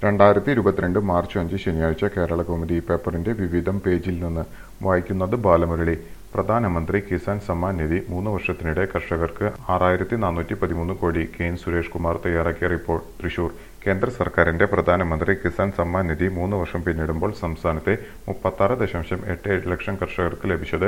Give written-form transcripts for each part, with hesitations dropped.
2022 March 5 ശനിയാഴ്ച കേരളകൗമുദി പേപ്പറിന്റെ വിവിധം പേജിൽ നിന്ന് വായിക്കുന്നത് ബാലമുരളി. പ്രധാനമന്ത്രി കിസാൻ സമ്മാൻ നിധി 3 വർഷത്തിനിടെ കർഷകർക്ക് 6413 കോടി. കെ.എൻ. സുരേഷ് കുമാർ തയ്യാറാക്കിയ റിപ്പോർട്ട്. തൃശൂർ. കേന്ദ്ര സർക്കാരിന്റെ പ്രധാനമന്ത്രി കിസാൻ സമ്മാൻ നിധി 3 വർഷം പിന്നിടുമ്പോൾ സംസ്ഥാനത്തെ 36.87 ലക്ഷം കർഷകർക്ക് ലഭിച്ചത്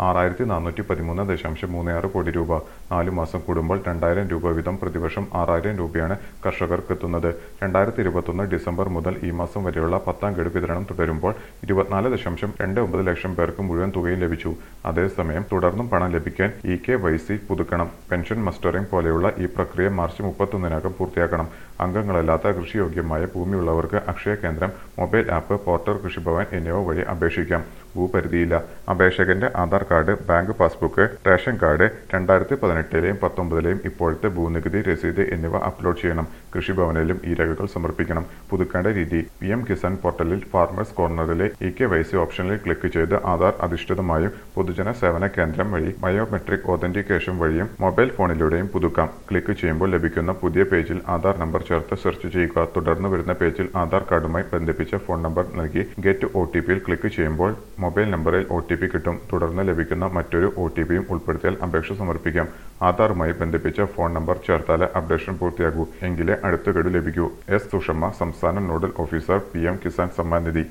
6413.36 കോടി രൂപ. 4 മാസം കൂടുമ്പോൾ 2000 രൂപ വീതം പ്രതിവർഷം 6000 രൂപയാണ് കർഷകർക്കെത്തുന്നത്. 2021 ഡിസംബർ മുതൽ ഈ മാസം വരെയുള്ള 10ാം ഗഡു വിതരണം തുടരുമ്പോൾ 24.29 ലക്ഷം പേർക്ക് മുഴുവൻ തുകയും ലഭിച്ചു. അതേസമയം തുടർന്നും പണം ലഭിക്കാൻ EKYC പുതുക്കണം. പെൻഷൻ മസ്റ്ററിംഗ് പോലെയുള്ള ഈ പ്രക്രിയ മാർച്ച് 31-നകം പൂർത്തിയാക്കണം. അംഗങ്ങളല്ലാത്ത കൃഷിയോഗ്യമായ ഭൂമിയുള്ളവർക്ക് അക്ഷയ കേന്ദ്രം, മൊബൈൽ ആപ്പ്, പോർട്ടൽ കൃഷിഭവൻ എന്നിവ വഴി അപേക്ഷിക്കാം. ഭൂപരിധിയില്ല. അപേക്ഷകന്റെ Aadhaar card, bank passbook, ration card, 2018-ലെയും 19-ലെയും ഇപ്പോഴത്തെ ഭൂനികുതി രസീത് എന്നിവ അപ്ലോഡ് ചെയ്യണം. കൃഷിഭവനിലും ഈ രേഖകൾ സമർപ്പിക്കണം. പുതുക്കേണ്ട രീതി. PM കിസാൻ പോർട്ടലിൽ ഫാർമേഴ്സ് കോർണറിലെ EKYC ഓപ്ഷനിൽ ക്ലിക്ക് ചെയ്ത് ആധാർ അധിഷ്ഠിതമായും പൊതുജന സേവന കേന്ദ്രം വഴി ബയോമെട്രിക് ഓതന്റിക്കേഷൻ വഴിയും മൊബൈൽ ഫോണിലൂടെയും പുതുക്കാം. ക്ലിക്ക് ചെയ്യുമ്പോൾ ലഭിക്കുന്ന പുതിയ പേജിൽ ആധാർ നമ്പർ ചേർത്ത് സെർച്ച് ചെയ്യുക. തുടർന്ന് വരുന്ന പേജിൽ ആധാർ കാർഡുമായി ബന്ധിപ്പിച്ച ഫോൺ നമ്പർ നൽകി ഗെറ്റ് OTPയിൽ ക്ലിക്ക് ചെയ്യുമ്പോൾ മൊബൈൽ നമ്പറിൽ OTP കിട്ടും. തുടർന്ന് ലഭിക്കുന്ന മറ്റൊരു OTPയും ഉൾപ്പെടുത്തിയാൽ അപേക്ഷ സമർപ്പിക്കാം. ആധാറുമായി ബന്ധിപ്പിച്ച ഫോൺ നമ്പർ ചേർത്താലേ അപ്ഡേഷൻ പൂർത്തിയാകൂ. എങ്കിലേ അടുത്ത ഗഡു ലഭിക്കൂ. S. സുഷമ്മ, സംസ്ഥാന nodal officer, PM Kisan Samman നിധി.